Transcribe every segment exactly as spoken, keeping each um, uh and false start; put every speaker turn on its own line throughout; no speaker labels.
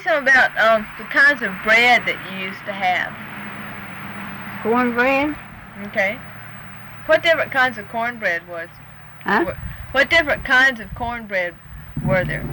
something about um the kinds of bread that you used to have.
Cornbread?
Okay. What different kinds of cornbread was?
Huh?
What, what different kinds of cornbread were there?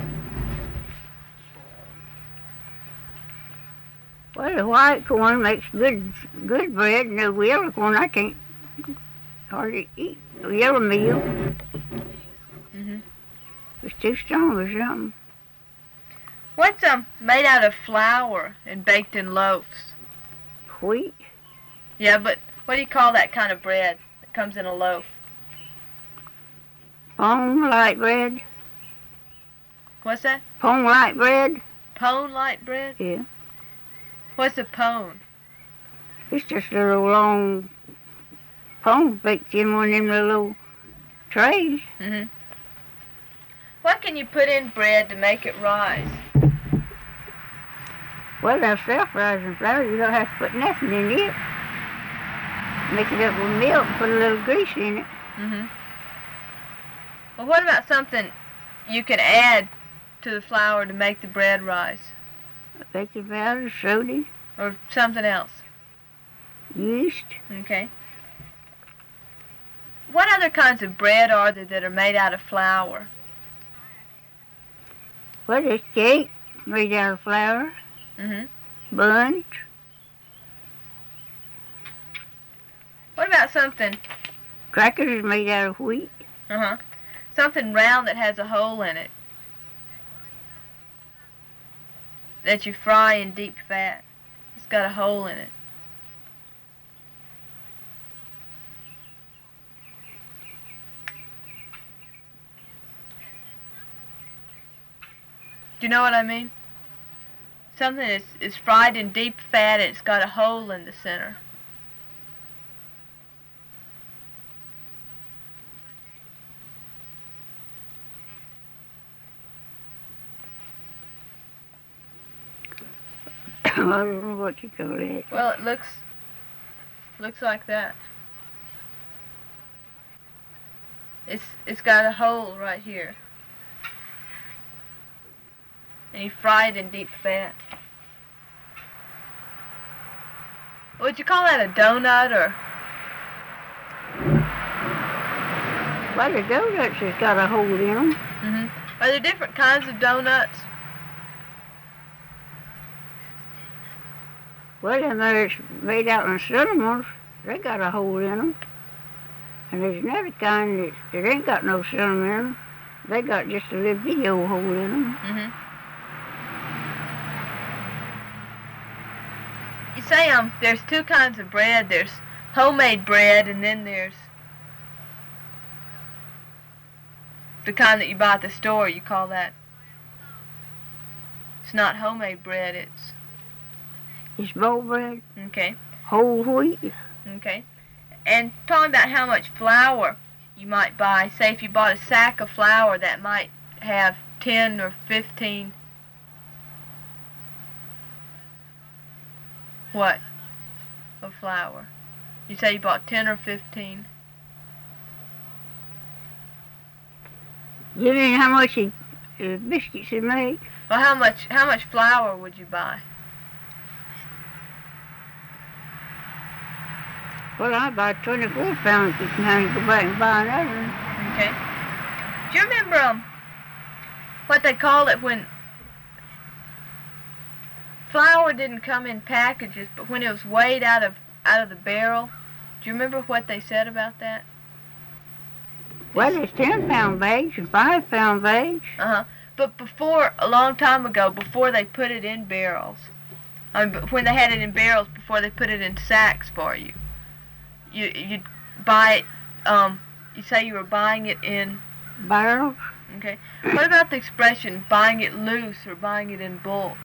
Well, the white corn makes good good bread, and the yellow corn I can't hardly eat. The yellow meal
Mm-hmm.
is too strong or something.
What's um made out of flour and baked in loaves?
Wheat?
Yeah, but what do you call that kind of bread that comes in a loaf?
Pone light bread?
What's that?
Pone light bread?
Pone light bread?
Yeah.
What's a pone?
It's just a little long pone baked in one of them little trays.
Mm-hmm. What can you put in bread to make it rise?
Well, that's self-rising flour. You don't have to put nothing in it. Mix it up with milk, put a little grease in it.
Mm-hmm. Well, what about something you can add to the flour to make the bread rise?
Baking powder, soda,
Or something else?
yeast.
Okay. What other kinds of bread are there that are made out of flour?
Well, there's cake made out of flour,
Mm-hmm.
buns.
What about something,
Crackers made out of wheat.
uh-huh, something round that has a hole in it that you fry in deep fat? It's got a hole in it. Do you know what I mean? Something is, is fried in deep fat and it's got a hole in the center.
I don't know what you call it.
Well, it looks looks like that. It's it's got a hole right here. And you fry it in deep fat. Would you call that a donut or?
Well, the donuts has got a hole in them.
Mhm. Are there different kinds of donuts?
Well, them there's made out in cinnamons, they got a hole in them. And there's another kind that, that ain't got no cinnamon in them. They got just a little bitty old hole in them.
Mhm. You say um, there's two kinds of bread. There's homemade bread, and then there's the kind that you buy at the store. You call that? It's not homemade bread. It's
It's bowl bread,
okay.
whole wheat.
Okay. And talking about how much flour you might buy. Say if you bought a sack of flour that might have ten or fifteen. What? Of flour. You say you bought ten or fifteen.
You mean how much he, uh, biscuits he make?
Well, how much how much flour would you buy?
Well, I buy twenty-four pounds each time and go back and buy another one.
Okay. Do you remember um what they called it when flour didn't come in packages, but when it was weighed out of out of the barrel? Do you remember what they said about that?
Well, there's ten pound bags and five pound bags.
Uh-huh. But before, a long time ago, before they put it in barrels, I mean, when they had it in barrels, before they put it in sacks for you, you you'd buy it. Um, you say you were buying it in
Barrels.
Okay. What about the expression buying it loose or buying it in bulk?